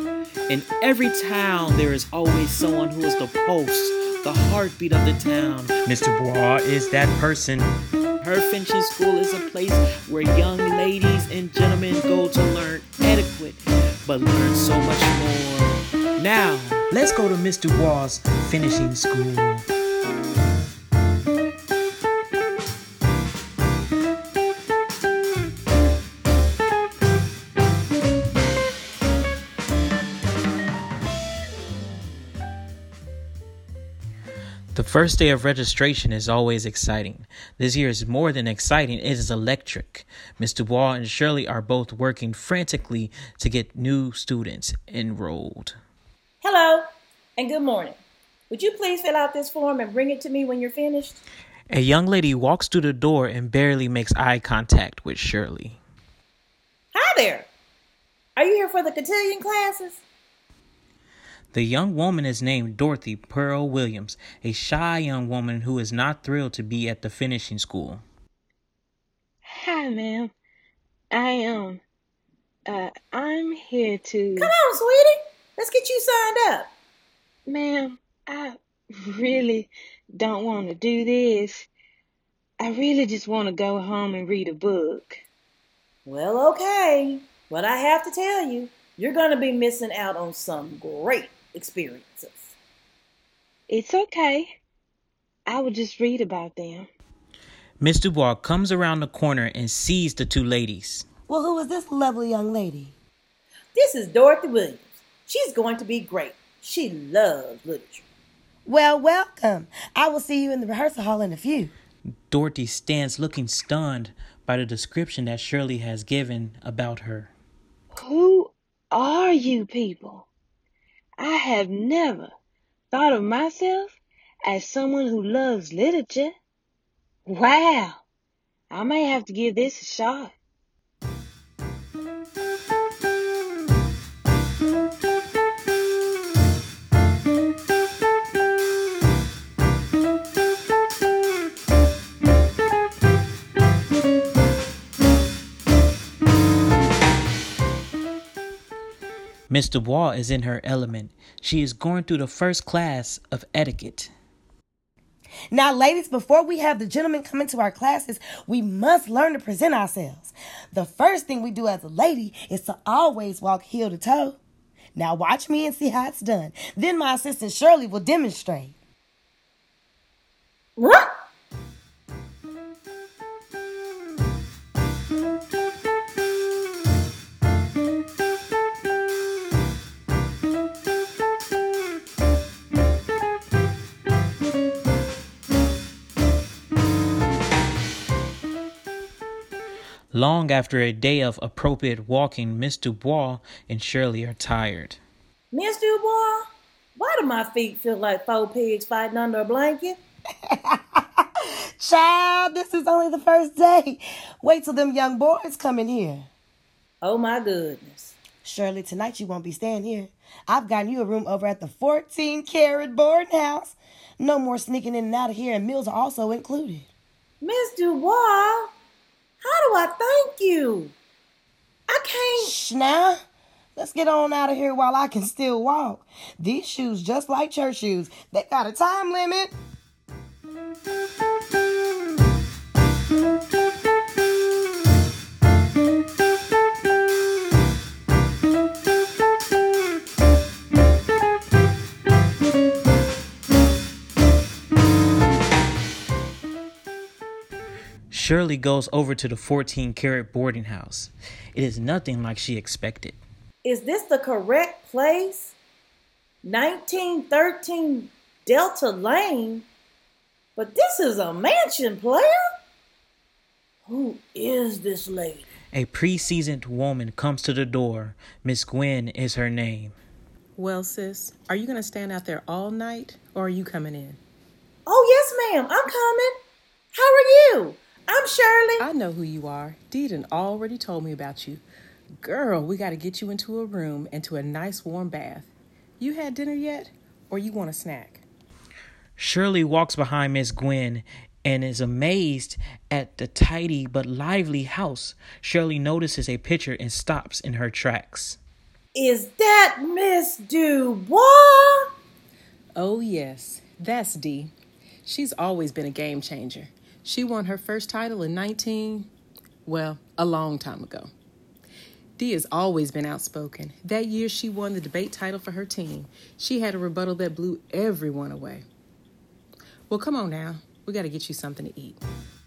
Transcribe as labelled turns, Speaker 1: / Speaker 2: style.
Speaker 1: In every town, there is always someone who is the pulse, the heartbeat of the town.
Speaker 2: Mr. Bois is that person.
Speaker 1: Her finishing school is a place where young ladies and gentlemen go to learn etiquette, but learn so much more. Now,
Speaker 2: let's go to Mr. Bois' finishing school. The first day of registration is always exciting. This year is more than exciting, it is electric. Mr. Bois and Shirley are both working frantically to get new students enrolled.
Speaker 3: Hello, and good morning. Would you please fill out this form and bring it to me when you're finished?
Speaker 2: A young lady walks through the door and barely makes eye contact with Shirley.
Speaker 3: Hi there. Are you here for the cotillion classes?
Speaker 2: The young woman is named Dorothy Pearl Williams, a shy young woman who is not thrilled to be at the finishing school.
Speaker 4: Hi, ma'am. I'm here to...
Speaker 3: Come on, sweetie. Let's get you signed up.
Speaker 4: Ma'am, I really don't want to do this. I really just want to go home and read a book.
Speaker 3: Well, okay. What I have to tell you, you're going to be missing out on some great experiences.
Speaker 4: It's okay. I will just read about them.
Speaker 2: Miss Dubois comes around the corner and sees the two ladies.
Speaker 5: Well, who is this lovely young lady?
Speaker 3: This is Dorothy Williams. She's going to be great. She loves literature.
Speaker 5: Well, welcome. I will see you in the rehearsal hall in a few.
Speaker 2: Dorothy stands looking stunned by the description that Shirley has given about her.
Speaker 4: Who are you people? I have never thought of myself as someone who loves literature. Wow, I may have to give this a shot.
Speaker 2: Miss Dubois is in her element. She is going through the first class of etiquette.
Speaker 5: Now, ladies, before we have the gentlemen come into our classes, we must learn to present ourselves. The first thing we do as a lady is to always walk heel to toe. Now, watch me and see how it's done. Then my assistant Shirley will demonstrate.
Speaker 3: What?
Speaker 2: Long after a day of appropriate walking, Miss Dubois and Shirley are tired.
Speaker 3: Miss Dubois, why do my feet feel like 4 pigs fighting under a blanket?
Speaker 5: Child, this is only the first day. Wait till them young boys come in here.
Speaker 3: Oh, my goodness.
Speaker 5: Shirley, tonight you won't be staying here. I've gotten you a room over at the 14-carat boarding house. No more sneaking in and out of here, and meals are also included.
Speaker 3: Miss Dubois, how do I thank you? I can't...
Speaker 5: Shh, now. Let's get on out of here while I can still walk. These shoes, just like church shoes, they got a time limit.
Speaker 2: Shirley goes over to the 14-carat boarding house. It is nothing like she expected.
Speaker 3: Is this the correct place? 1913 Delta Lane? But this is a mansion, player. Who is this lady?
Speaker 2: A pre-seasoned woman comes to the door. Miss Gwen is her name.
Speaker 6: Well, sis, are you going to stand out there all night, or are you coming in?
Speaker 3: Oh, yes, ma'am. I'm coming. How are you? I'm Shirley.
Speaker 6: I know who you are. Deedon already told me about you. Girl, we got to get you into a room and to a nice warm bath. You had dinner yet, or you want a snack?
Speaker 2: Shirley walks behind Miss Gwen and is amazed at the tidy but lively house. Shirley notices a picture and stops in her tracks.
Speaker 3: Is that Miss Dubois?
Speaker 6: Oh, yes, that's Dee. She's always been a game changer. She won her first title in a long time ago. Dee has always been outspoken. That year she won the debate title for her team. She had a rebuttal that blew everyone away. Well, come on now. We got to get you something to eat.